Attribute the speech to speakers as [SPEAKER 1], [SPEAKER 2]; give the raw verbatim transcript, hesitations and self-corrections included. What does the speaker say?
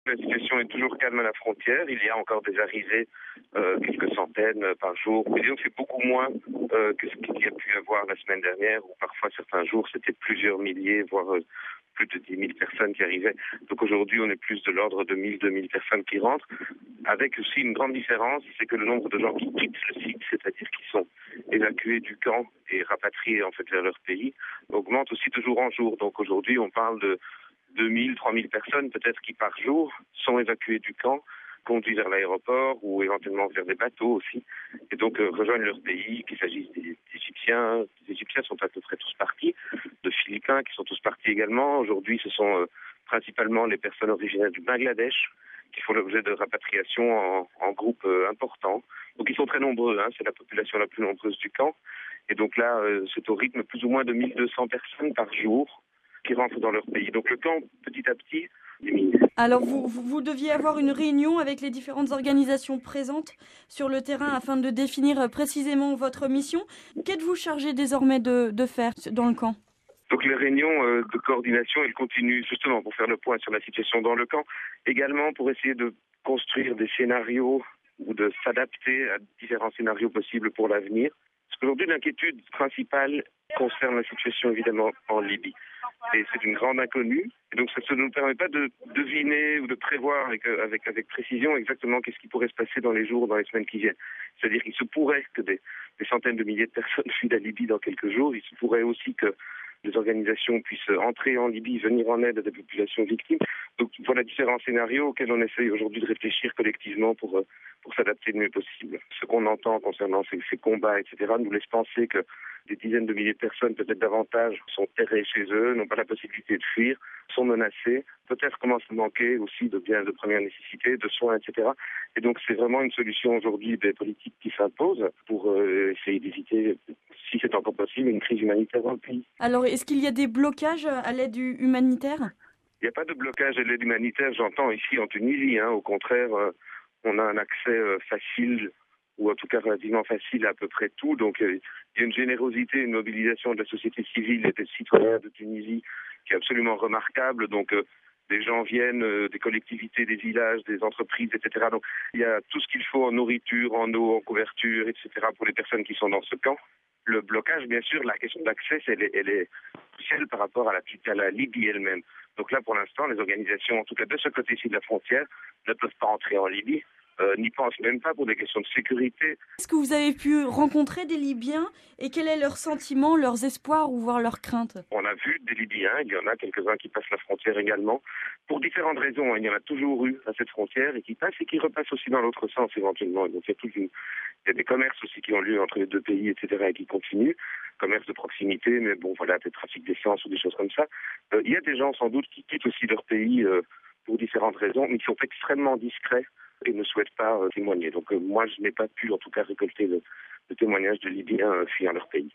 [SPEAKER 1] La situation est toujours calme à la frontière. Il y a encore des arrivées, euh, quelques centaines par jour. Mais disons que c'est beaucoup moins euh, que ce qu'il y a pu avoir la semaine dernière, où parfois certains jours c'était plusieurs milliers, voire euh, plus de dix mille personnes qui arrivaient. Donc aujourd'hui on est plus de l'ordre de mille, deux mille personnes qui rentrent. Avec aussi une grande différence, c'est que le nombre de gens qui quittent le site, c'est-à-dire qui sont évacués du camp et rapatriés en fait vers leur pays, augmente aussi de jour en jour. Donc aujourd'hui on parle de deux mille, trois mille personnes peut-être qui par jour sont évacuées du camp, conduits vers l'aéroport ou éventuellement vers des bateaux aussi, et donc euh, rejoignent leur pays, qu'il s'agisse des, des Égyptiens. Les Égyptiens sont à peu près tous partis, de Philippins qui sont tous partis également. Aujourd'hui ce sont euh, principalement les personnes originaires du Bangladesh qui font l'objet de rapatriation en, en groupe euh, important. Donc ils sont très nombreux, hein, c'est la population la plus nombreuse du camp. Et donc là, euh, c'est au rythme plus ou moins de mille deux cents personnes par jour qui rentrent dans leur pays. Donc le camp, petit à petit, diminue.
[SPEAKER 2] Alors vous, vous, vous deviez avoir une réunion avec les différentes organisations présentes sur le terrain afin de définir précisément votre mission. Qu'êtes-vous chargé désormais de, de faire dans le camp ?
[SPEAKER 1] Donc les réunions euh, de coordination, elles continuent justement pour faire le point sur la situation dans le camp, également pour essayer de construire des scénarios ou de s'adapter à différents scénarios possibles pour l'avenir. Parce qu'aujourd'hui, l'inquiétude principale concerne la situation évidemment en Libye. Et c'est une grande inconnue. Et donc ça ne nous permet pas de deviner ou de prévoir avec, avec, avec précision exactement qu'est-ce qui pourrait se passer dans les jours, dans les semaines qui viennent. C'est-à-dire qu'il se pourrait que des, des centaines de milliers de personnes fuient la Libye dans quelques jours. Il se pourrait aussi que les organisations puissent entrer en Libye, venir en aide à des populations victimes. Donc voilà différents scénarios auxquels on essaye aujourd'hui de réfléchir collectivement pour, pour s'adapter le mieux possible. Ce qu'on entend concernant ces, ces combats, et cetera, nous laisse penser que des dizaines de milliers de personnes, peut-être davantage, sont terrées chez eux, n'ont pas la possibilité de fuir, sont menacées, peut-être commencent à manquer aussi de biens de première nécessité, de soins, et cetera. Et donc c'est vraiment une solution aujourd'hui des politiques qui s'impose pour euh, essayer d'éviter, si c'est encore possible, une crise humanitaire dans le pays.
[SPEAKER 2] Alors est-ce qu'il y a des blocages à l'aide humanitaire ?
[SPEAKER 1] Il n'y a pas de blocage à l'aide humanitaire, j'entends ici en Tunisie. Hein. Au contraire, euh, on a un accès euh, facile, ou en tout cas relativement facile à, à peu près tout. Donc euh, il y a une générosité, une mobilisation de la société civile et des citoyens de Tunisie qui est absolument remarquable. Donc euh, des gens viennent, euh, des collectivités, des villages, des entreprises, et cetera. Donc il y a tout ce qu'il faut en nourriture, en eau, en couverture, et cetera pour les personnes qui sont dans ce camp. Le blocage, bien sûr, la question d'accès, elle est, elle est cruciale par rapport à la, à la Libye elle-même. Donc là, pour l'instant, les organisations, en tout cas de ce côté-ci de la frontière, ne peuvent pas entrer en Libye, euh, n'y pensent même pas pour des questions de sécurité.
[SPEAKER 2] Est-ce que vous avez pu rencontrer des Libyens et quel est leur sentiment, leurs espoirs ou voire leurs craintes ?
[SPEAKER 1] On a vu des Libyens, il y en a quelques-uns qui passent la frontière également, pour différentes raisons. Il y en a toujours eu à cette frontière et qui passent et qui repassent aussi dans l'autre sens éventuellement. Donc il y a toute une... Il y a des commerces aussi qui ont lieu entre les deux pays, et cetera, et qui continuent. Commerce de proximité, mais bon, voilà, des trafics d'essence ou des choses comme ça. Euh, il y a des gens, sans doute, qui quittent aussi leur pays euh, pour différentes raisons, mais qui sont extrêmement discrets et ne souhaitent pas euh, témoigner. Donc euh, moi, je n'ai pas pu, en tout cas, récolter le, le témoignage de Libyens euh, fuyant leur pays.